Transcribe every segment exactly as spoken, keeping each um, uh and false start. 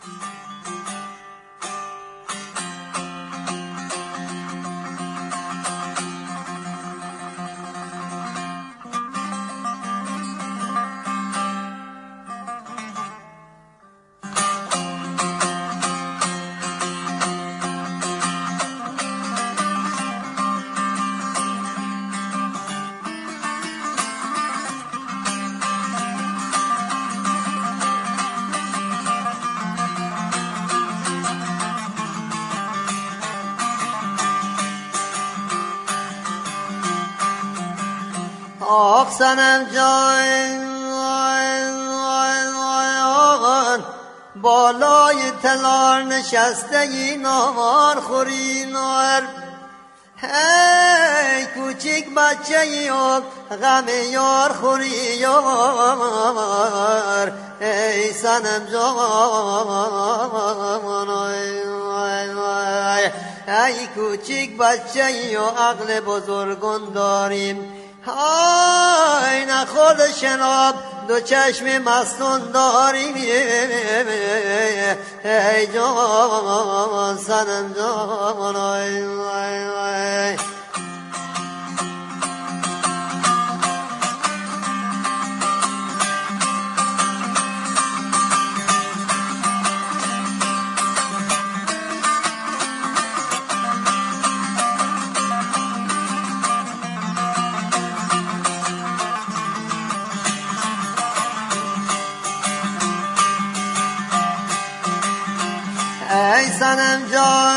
آخ صنم جان بالای تلار نشسته ای نار خوری نار هی کوچیک بچه ای و غم یار خوری یار ای صنم جان ای کوچیک بچه ای و عقل بزرگان داریم های نخورد شناب دو چشم مستون داری ای جان صنم جان ای ای ای صنم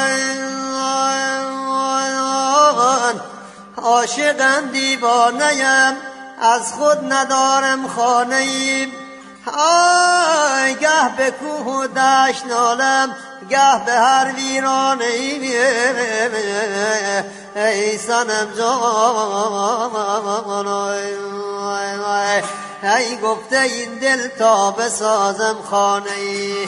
جان عاشقم دیوانه‌ام از خود ندارم خانه‌ای ای گه به کوه و دشت نالم گه به هر ویرانه ای ای صنم جان ای گفته این دل تا بسازم خانه‌ای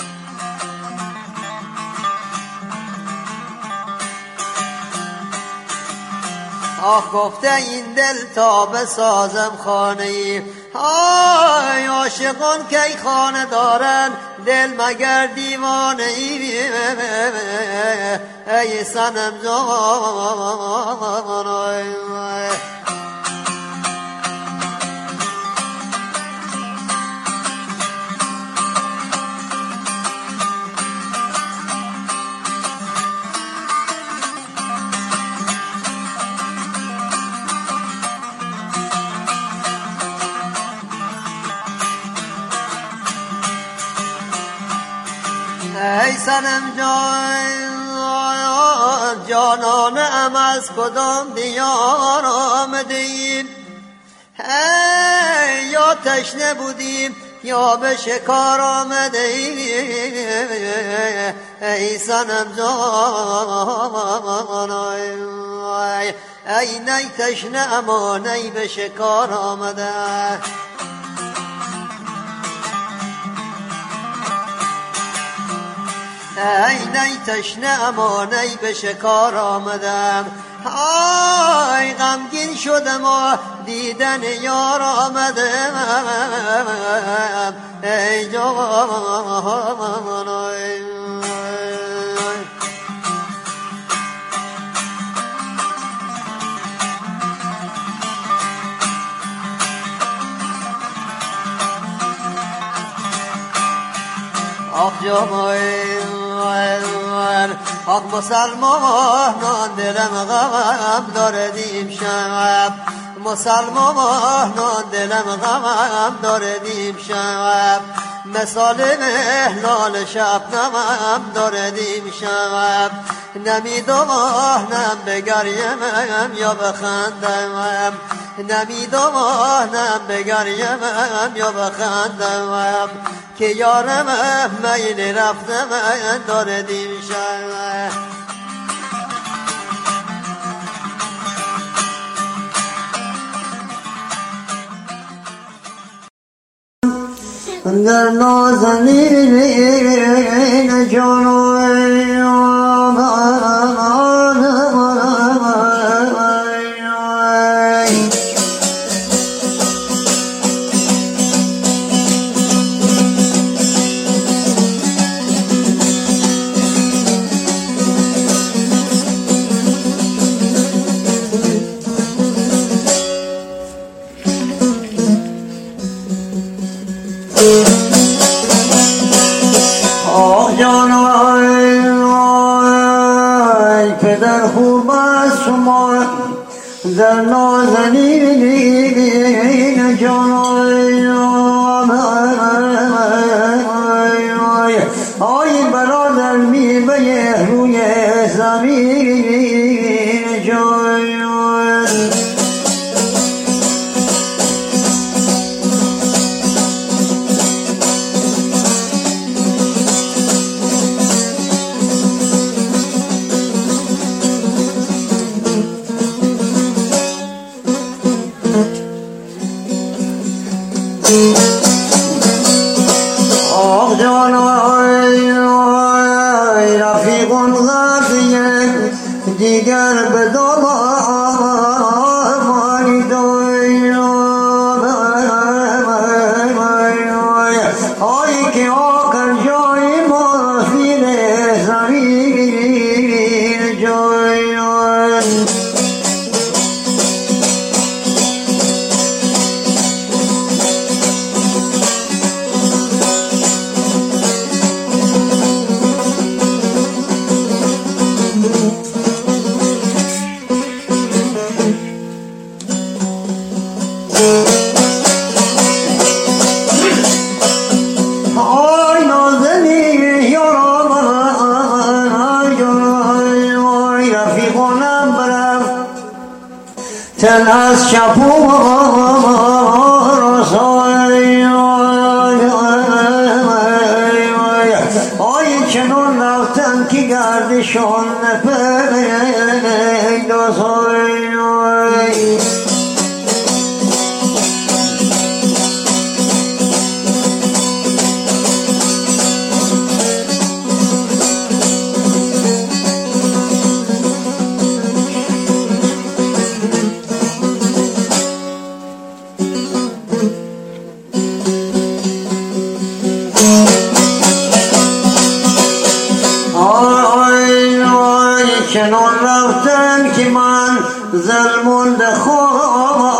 آخ گفته این دل تا بسازم خانه ای آی عاشقان کی خانه دارن دل مگر دیوانه ای ای صنم جان ای صنم جان جانانم از کدام دیار آمدیم ای یا تشنه بودیم یا به شکار آمده ای صنم جان ای نی تشنه اما نی به شکار آمده ای نی تشنه اما نی به شکار آمدم ای غمگین شدم و دیدن یار آمدم ای جان آخ جان آخ مسلمانان دلم غم داره دیم شب مسلمانان دلم غم داره دیم شب مثال مهلال شبنمم داره دیم شب نمیدانم بگریم یا بخندم نمیدانم بگریم یا بخندم که یارم میل رفتم داره دیم شب در نازنین جانو شما در نازنین جانم آی برادر میوه روی زمین جان آه جان رفیق غافیه دیگر به دامانی آی که آخر جای ما فیل زمین جایان آی نازنی یارم آی رفیقانم برم تن از شپو رسای آی چنون رفتن که گردشان پیدا سای چنان رفتن که من ظلمونده خواه